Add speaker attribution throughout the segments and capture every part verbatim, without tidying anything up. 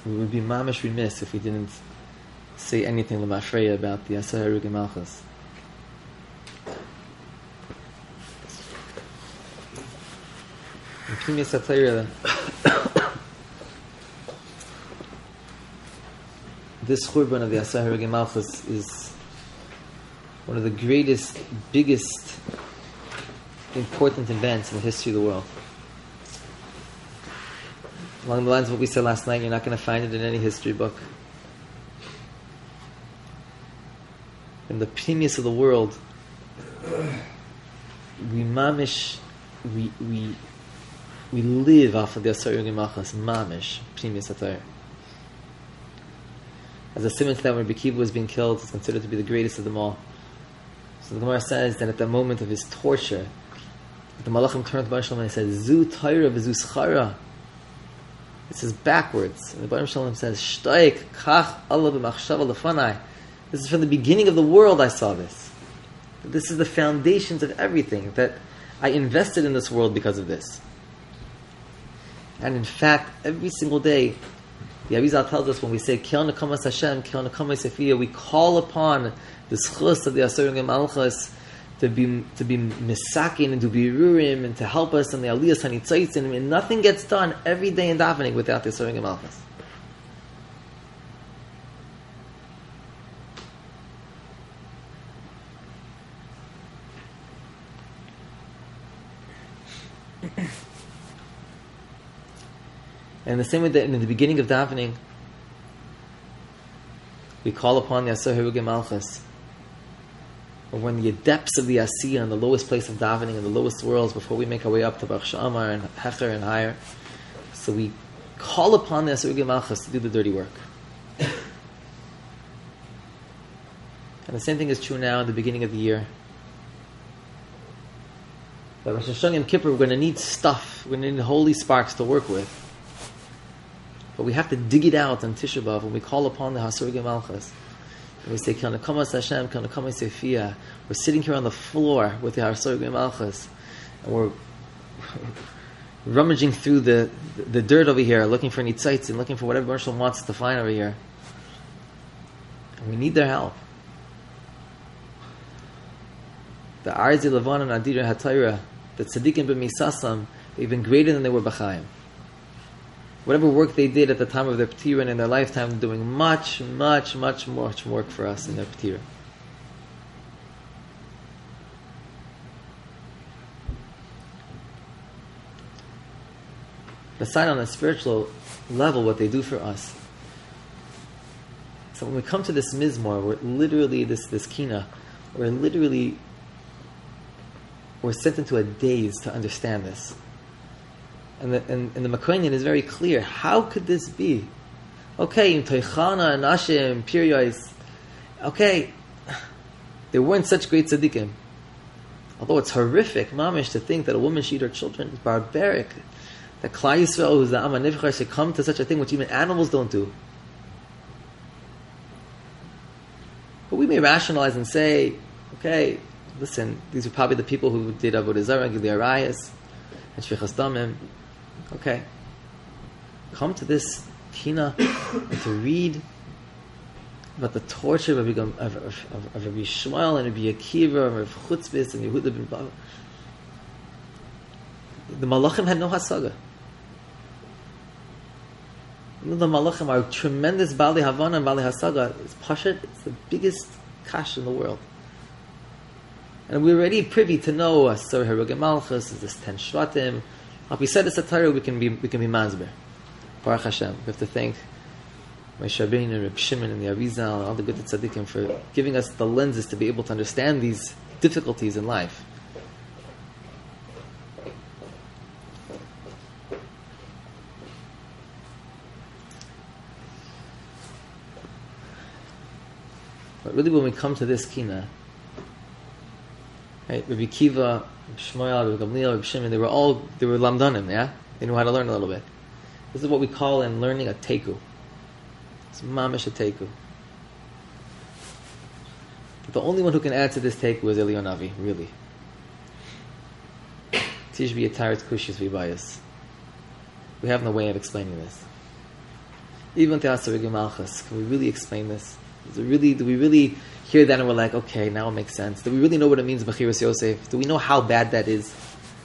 Speaker 1: we would be mamish remiss if we didn't say anything l'mafreya about the Asar Harugei Malchus. In Pnimius HaTorah, this churban of the Asar Harugei Malchus is one of the greatest, biggest, important events in the history of the world. Along the lines of what we said last night, you're not going to find it in any history book. In the pnimius of the world, we mamish, we we we live off of the Asar Harugei Malchus, mamish, pnimius HaTorah. As a simon to that, when Rabbi Akiva was being killed, it's considered to be the greatest of them all. So the Gemara says that at the moment of his torture, the Malachim turned to Baruch Shalom and said, "Zu Torah v'zu schara." It says backwards. And the Baruch Shalom says, "Shtoik kach Allah b'machshava lefanai." This is from the beginning of the world. I saw this. This is the foundations of everything. That I invested in this world because of this. And in fact, every single day, the Arizal tells us when we say Kil Nekamas Hashem, Kil Nekamas Sefiyah, we call upon the schus of the Asar Harugei Malchus to be to be misakin and to be rurim and to help us in the aliyas hanitzaitzin, and nothing gets done every day in davening without the Asar Harugei Malchus. And the same way that in the beginning of davening, we call upon the Asar Harugei Malchus, or when the depths of the Asiyah and the lowest place of davening and the lowest worlds before we make our way up to Baruch Sha'amar and Hecher and higher. So we call upon the Asar Harugei Malchus to do the dirty work. And the same thing is true now at the beginning of the year. By Rosh Hashanah and Kippur, we're going to need stuff, we're going to need holy sparks to work with. But we have to dig it out on Tisha B'Av when we call upon the Asar Harugei Malchus. And we say, Kil Nekamas Hashem, Kil Nekamas Sefiyah. We're sitting here on the floor with the Asar Harugei Malchus, and we're rummaging through the, the, the dirt over here, looking for nitzites and looking for whatever Baruch Shalom wants us to find over here. And we need their help. The Arzi Levan and Adira HaTorah, the Tzaddikim b'Misasam, they've been greater than they were b'Chaim. Whatever work they did at the time of their P'tira and in their lifetime, they're doing much, much, much, much work for us in their P'tira. Aside on a spiritual level, what they do for us. So when we come to this Mizmor, we're literally, this, this Kina, we're literally, we're sent into a daze to understand this. And the, and, and the Makroinian is very clear. How could this be? Okay, in Toichana and Ashim, Piryois, okay, they weren't such great tzaddikim. Although it's horrific, mamish, to think that a woman should eat her children. It's barbaric. That Klal Yisrael, who's the Amma Nivchar, should come to such a thing which even animals don't do. But we may rationalize and say, okay, listen, these are probably the people who did Avodah Zarah, Gilui Arayos, and Shvichas Damim. Okay, come to this Kina and to read about the torture of Rabbi, of, of, of, of Rabbi Shmuel and Rabbi Akiva and Rabbi Chutzpis and Yehuda ben Bava. The Malachim had no hasaga. The Malachim are tremendous Bali Havana and Bali Hasaga. It's Pashat, it's the biggest kash in the world. And we're already privy to know Asar Harugei Malchus, is this ten Shvatim. Like we said, it's a Torah, we can be we can be Mazber. Baruch Hashem. We have to thank Moshe Rabbeinu and Reb Shimon and the Arizal and all the good tzaddikim for giving us the lenses to be able to understand these difficulties in life. But really, when we come to this Kina, right, Rabbi Akiva, Rabbi Shmuel, Rabbi Gamliel, Rabbi Shimon, they were all, they were lamdanim, yeah? They knew how to learn a little bit. This is what we call in learning a teku. It's mamish a teku. But the only one who can add to this teku is Eliyahu Navi, really. Tishbi Yataret Kushis Vibayas. We have no way of explaining this. Even Te'asarigi Malchus, can we really explain this? Is it really, do we really hear that and we're like, okay, now it makes sense? Do we really know what it means, Bechiras Yosef? Do we know how bad that is?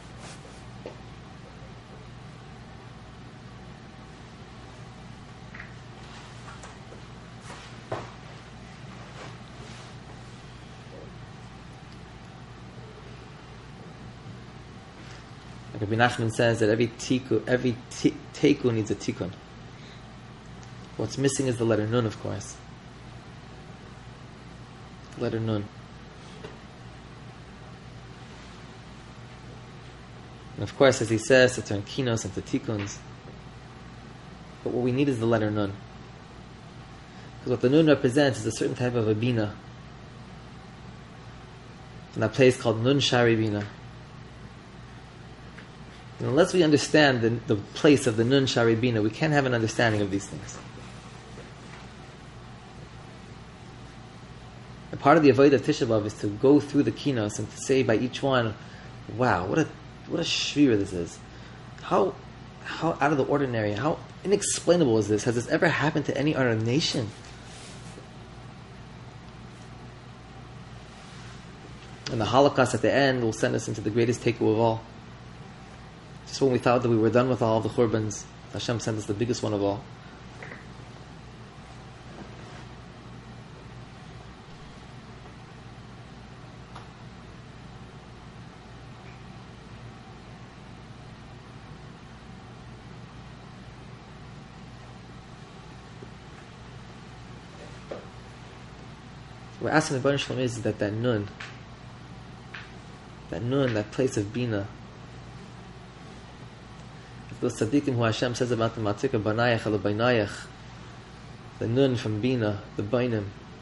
Speaker 1: Like Rabbi Nachman says that every tiku, every t- teku needs a tikkun. What's missing is the letter nun, of course. The letter nun. And of course, as he says, to turn kinos into tikkuns. But what we need is the letter nun. Because what the nun represents is a certain type of a bina. In that place called nun shari bina. And unless we understand the, the place of the nun shari bina, we can't have an understanding of these things. And part of the avodah of Tisha B'Av is to go through the kinos and to say by each one, wow, what a what a shvira this is. How how out of the ordinary, how inexplainable is this? Has this ever happened to any other nation? And the Holocaust at the end will send us into the greatest takeaway of all. Just when we thought that we were done with all of the Churbans, Hashem sent us the biggest one of all. We're asking the Baruch Shalom is that that nun, that nun, that place of bina, those tzaddikim who Hashem says about the matzika banayach ala bainayach, the nun from bina, the bainim.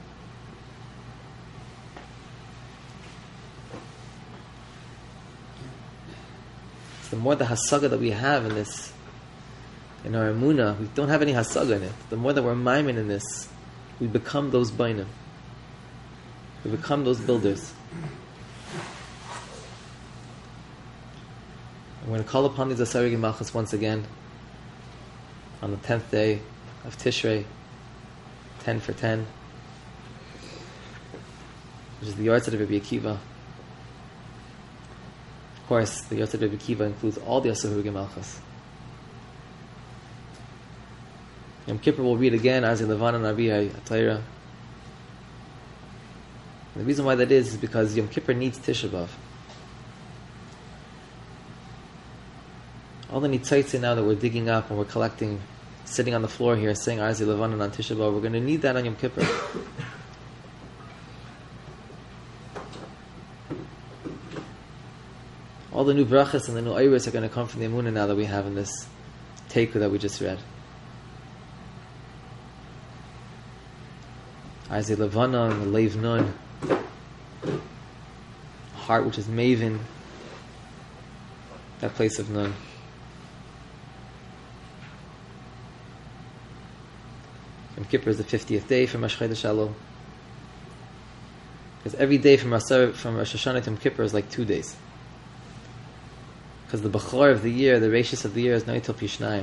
Speaker 1: So the more the hasaga that we have in this, in our emunah, we don't have any hasaga in it. The more that we're maimin in this, we become those bainim. We become those builders. I'm going to call upon these Asarigi Malchus once again on the tenth day of Tishrei, ten for ten, which is the Yahrzeit of Rabbi Akiva. Of course, the Yahrzeit of Rabbi Akiva includes all the Asarigi Malchus. Yom Kippur will read again Azir Levan and Abi HaTorah. And the reason why that is is because Yom Kippur needs Tisha B'Av. All the nitzitzin now that we're digging up and we're collecting, sitting on the floor here saying Arzi Levanon on Tisha B'Av, we're going to need that on Yom Kippur. All the new brachas and the new ayros are going to come from the emunah now that we have in this teiku that we just read. Arzi Levanon, the Leiv Nun, heart which is maven, that place of Nun. Yom Kippur is the fiftieth day from Rosh Chodesh Elul. Because every day from Rosh, from Rosh Hashanah to Yom Kippur is like two days. Because the Bechor of the year, the Rashis of the year is Noitel Pishnayim.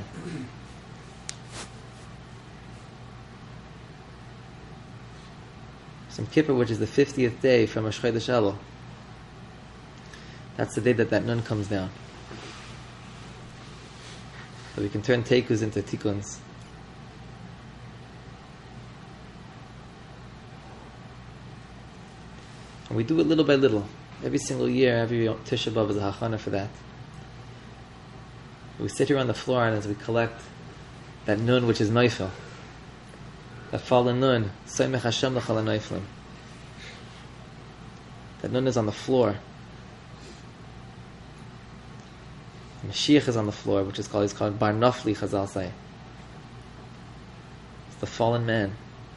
Speaker 1: So Yom Kippur, which is the fiftieth day from Rosh Chodesh Elul, that's the day that that Nun comes down. So we can turn Teikus into Tikkuns. And we do it little by little. Every single year, every Tisha B'Av is a hachana for that. We sit here on the floor and as we collect that nun which is Neifel, that fallen nun, Soymech Hashem l'chal ha'neiflim. That nun is on the floor. Mashiach is on the floor, which is called, he's called Bar Nafli, Chazal say. It's the fallen man.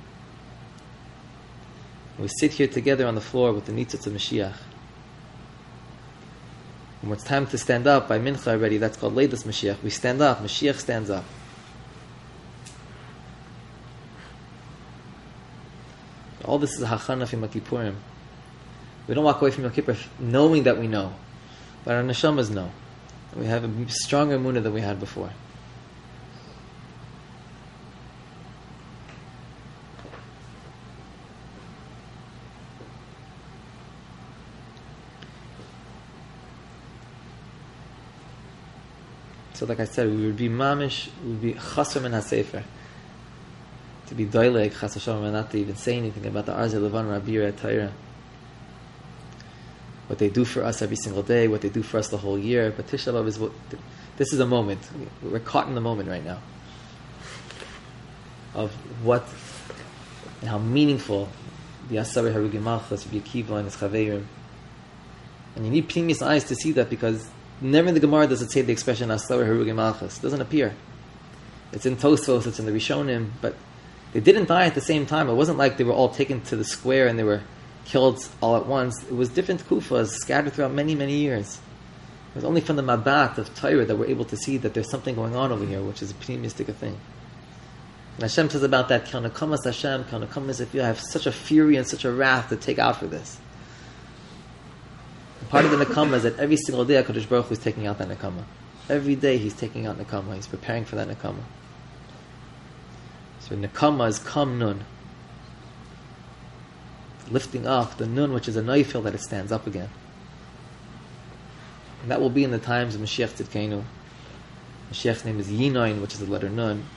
Speaker 1: We sit here together on the floor with the nitzitz of Mashiach. And when it's time to stand up by Mincha already, that's called Leidas Mashiach. We stand up, Mashiach stands up. All this is a hachana for Yom Kippurim. We don't walk away from Yom Kippur knowing that we know, but our neshamas know. We have a stronger emunah than we had before. So like I said, we would be mamish, we would be chasr min ha-sefer. To be doileg, chas v'shalom, and not to even say anything about the Arzei Levan Rabira Torah. What they do for us every single day, what they do for us the whole year. But Tisha B'Av is what, this is a moment. We're caught in the moment right now. Of what, and how meaningful the Asari Harugim Malchus, Rabbi Akiva and his Chaveirim. And you need pneumius eyes to see that, because never in the Gemara does it say the expression Asari Harugim Malchus. It doesn't appear. It's in Tosfos, it's in the Rishonim, but they didn't die at the same time. It wasn't like they were all taken to the square and they were killed all at once. It was different kufas scattered throughout many, many years. It was only from the Mabat of Torah that we're able to see that there's something going on over here, which is a pneumistic thing. And Hashem says about that, Kal nekamas Hashem, Kal nekamas, if you have such a fury and such a wrath to take out for this. And part of the nekama is that every single day HaKadosh Baruch Hu is taking out that nekama. Every day he's taking out nekama. He's preparing for that nekama. So nekama is kam nun. Lifting up the nun, which is a neifil, that it stands up again. And that will be in the times of Mashiach Tzidkeinu. Mashiach's name is Yinain, which is the letter nun.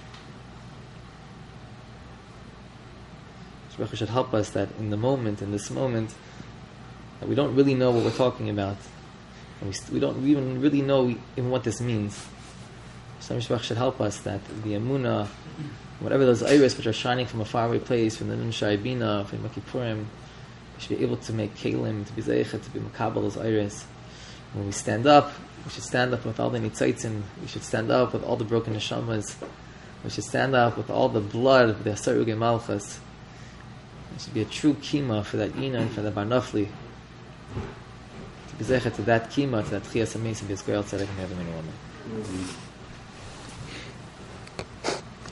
Speaker 1: So Baruch Hu should help us that in the moment, in this moment, that we don't really know what we're talking about. And we, we don't even really know even what this means. So Baruch should help us that the Emunah, whatever those iris which are shining from a faraway place, from the Nun Shai Bina, from Yom Kippurim, we should be able to make kelim, to be zeichet, to be makabel those iris. When we stand up, we should stand up with all the nitzaitzin. We should stand up with all the broken neshamas. We should stand up with all the blood of the Asar Ugei Malchus. It should be a true kima for that Ina and for the Bar Nafli. To be zeichet to that kima, to that Chiyas HaMeis, and be as great outside of him, every minute.